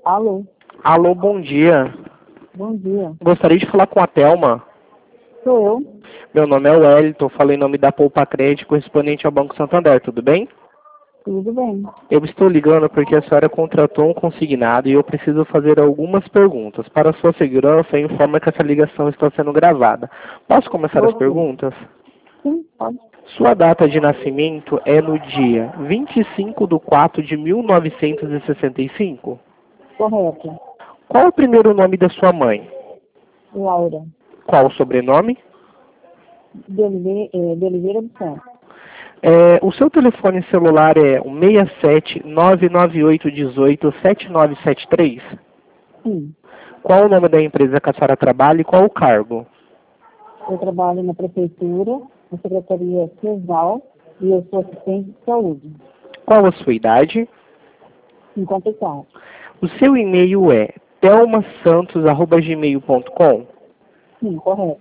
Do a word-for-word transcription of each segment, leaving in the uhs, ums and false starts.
Alô, Alô, bom dia. bom dia. Gostaria de falar com a Thelma. Sou eu. Meu nome é Wellington, falei em nome da Poupa Crédito, correspondente ao Banco Santander, tudo bem? Tudo bem. Eu estou ligando porque a senhora contratou um consignado e eu preciso fazer algumas perguntas. Para sua segurança, informa que essa ligação está sendo gravada. Posso começar as Ok. perguntas? Sim, pode. Sua data de nascimento é no dia vinte e cinco de quatro de mil novecentos e sessenta e cinco? Correto. Qual o primeiro nome da sua mãe? Laura. Qual o sobrenome? De Oliveira, é, de Oliveira do Santos. É, o seu telefone celular é o seis sete nove nove oito um oito sete nove sete três? Sim. Qual o nome da empresa que a senhora trabalha e qual o cargo? Eu trabalho na prefeitura, na secretaria CESAL, e eu sou assistente de saúde. Qual a sua idade? cinquenta e quatro. O seu e-mail é thelma santos arroba gmail ponto com? Sim, correto.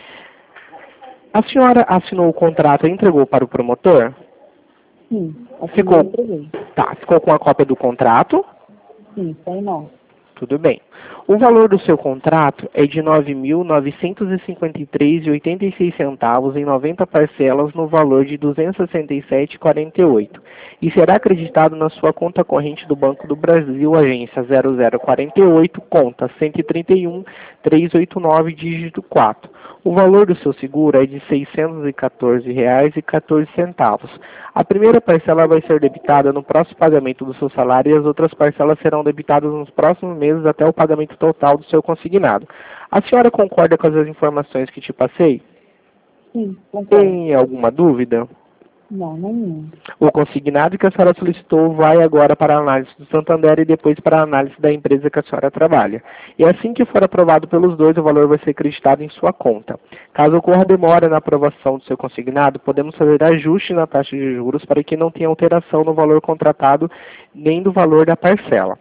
A senhora assinou o contrato e entregou para o promotor? Sim, assim eu Ficou, entreguei. tá, ficou com a cópia do contrato? Sim, tem não. Tudo bem. O valor do seu contrato é de nove mil novecentos e cinquenta e três reais e oitenta e seis centavos em noventa parcelas no valor de duzentos e sessenta e sete reais e quarenta e oito centavos e será acreditado na sua conta corrente do Banco do Brasil, agência zero zero quatro oito, conta cento e trinta e um, trezentos e oitenta e nove, dígito quatro. O valor do seu seguro é de seiscentos e quatorze reais e quatorze centavos. A primeira parcela vai ser debitada no próximo pagamento do seu salário e as outras parcelas serão debitadas nos próximos meses até o pagamento total do seu consignado. A senhora concorda com as informações que te passei? Sim, concordo. Tem alguma dúvida? Não, nenhum. O consignado que a senhora solicitou vai agora para a análise do Santander e depois para a análise da empresa que a senhora trabalha. E assim que for aprovado pelos dois, o valor vai ser acreditado em sua conta. Caso ocorra demora na aprovação do seu consignado, podemos fazer ajuste na taxa de juros para que não tenha alteração no valor contratado nem do valor da parcela.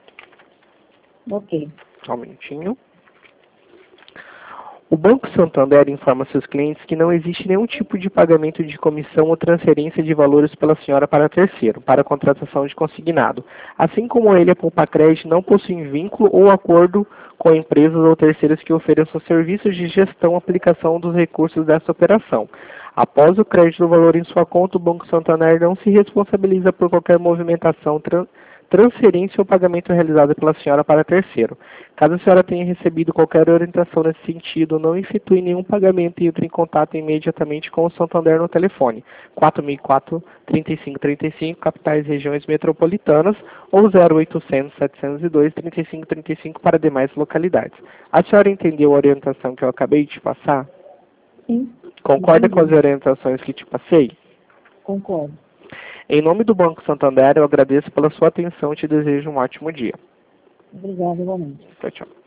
Ok. Só um minutinho. O Banco Santander informa seus clientes que não existe nenhum tipo de pagamento de comissão ou transferência de valores pela senhora para terceiro, para a contratação de consignado. Assim como ele, a Poupa Crédito não possui vínculo ou acordo com empresas ou terceiros que ofereçam serviços de gestão e aplicação dos recursos dessa operação. Após o crédito do valor em sua conta, o Banco Santander não se responsabiliza por qualquer movimentação trans transferência ou pagamento realizado pela senhora para terceiro. Caso a senhora tenha recebido qualquer orientação nesse sentido, não efetue nenhum pagamento e entre em contato imediatamente com o Santander no telefone quatro mil e quatro, trinta e cinco trinta e cinco, capitais e regiões metropolitanas, ou zero oitocentos, setecentos e dois, trinta e cinco trinta e cinco para demais localidades. A senhora entendeu a orientação que eu acabei de te passar? Sim. Concorda com as Entendi. orientações que te passei? Concordo. Em nome do Banco Santander, eu agradeço pela sua atenção e te desejo um ótimo dia. Obrigada, igualmente. Tchau, tchau.